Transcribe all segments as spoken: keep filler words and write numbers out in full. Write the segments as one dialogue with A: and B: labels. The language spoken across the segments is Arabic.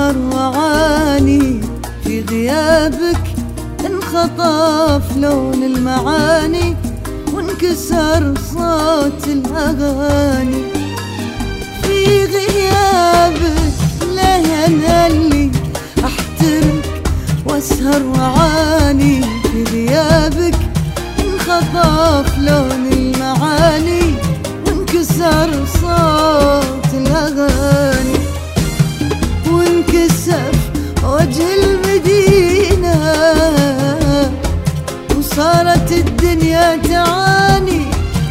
A: واسهر وعاني في غيابك، انخطف لون المعاني وانكسر صوت الأغاني. في غيابك ليه أنا اللي أحترك واسهر وعاني في غيابك، انخطف لون المعاني وانكسر صوت الأغاني. وانكسف وجه المدينة وصارت الدنيا تعاني.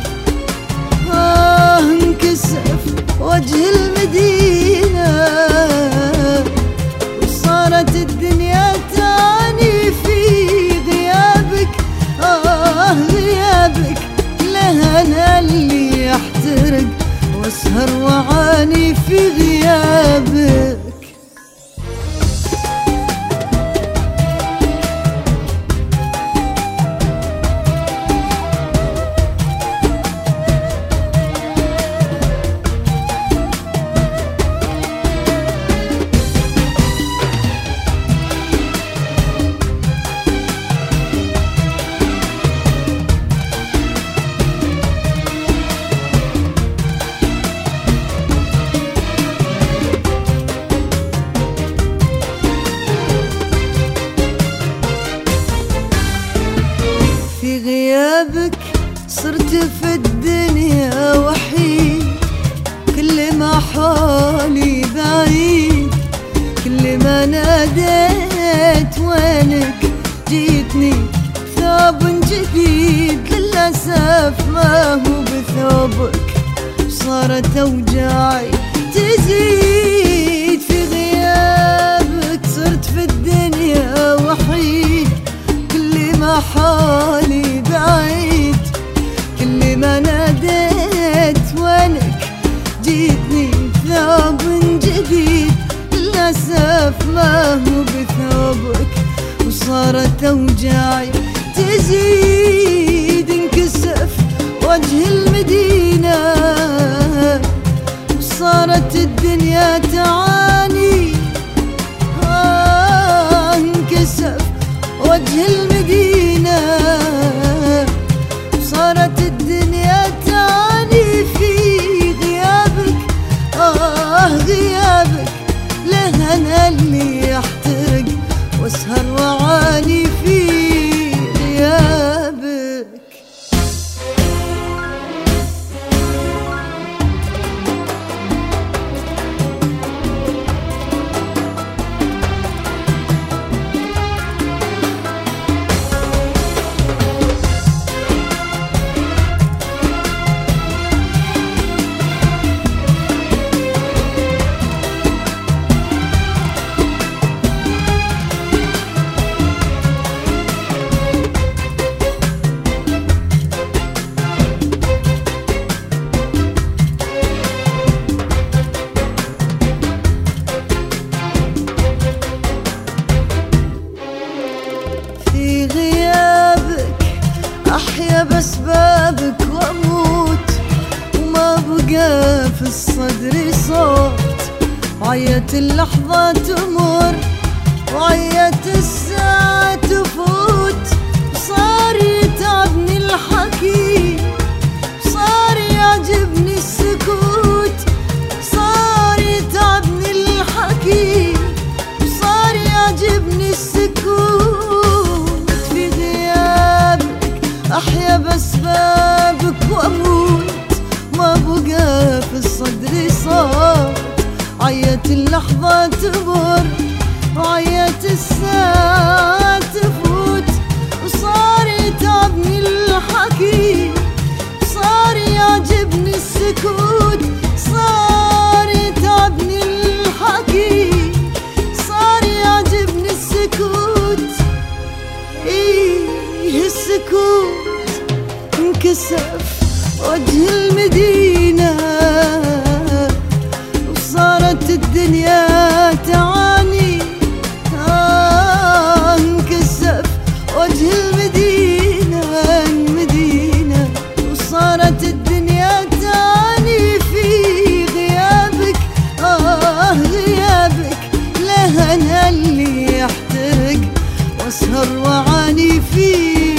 A: آه انكسف وجه المدينة وصارت الدنيا تعاني في غيابك. آه غيابك له أنا اللي أحترق واسهر وعاني في غيابك. في غيابك صرت في الدنيا وحيد، كل ما حولي بعيد، كل ما ناديت وينك جيتني ثوب جديد. للأسف ما هو بثوبك صارت أوجاعي تزيد. في غيابك صرت في الدنيا وحيد، كل ما حالي بعيد، كل ما ناديت وينك جيتني ثوب جديد. للأسف ما هو بثوبك وصارت أوجاعي تزيد. انكسف وجه المدينة وصارت الدنيا تعاني. آه انكسف وجه المدينة صارت الدنيا تعاني في غيابك. آه غيابك له أنا اللي أحترق واسهر وعاني في غيابك. في غيابك أحيا بأسبابك وأموت، وما بقى في الصدر صوت. وعيت اللحظة تمر وعيت الساعة تفوت، صار يتعبني الحكي، صار يعجبني السكوت. صار يتعبني الحكي، صار يعجبني السكوت. في غيابك أحيا بأسبابك وأموت، ما بقى في الصدر صوت. عيت اللحظة تمر وعيت الساعة تفوت، وصار يتعبني الحكي، صار يعجبني السكوت. صار يتعبني الحكي، صار يعجبني السكوت. إيه السكوت انكسف وجه المدينة وصارت الدنيا تعاني. آه انكسف أنا اللي أحترق وأسهر وأعاني فيه.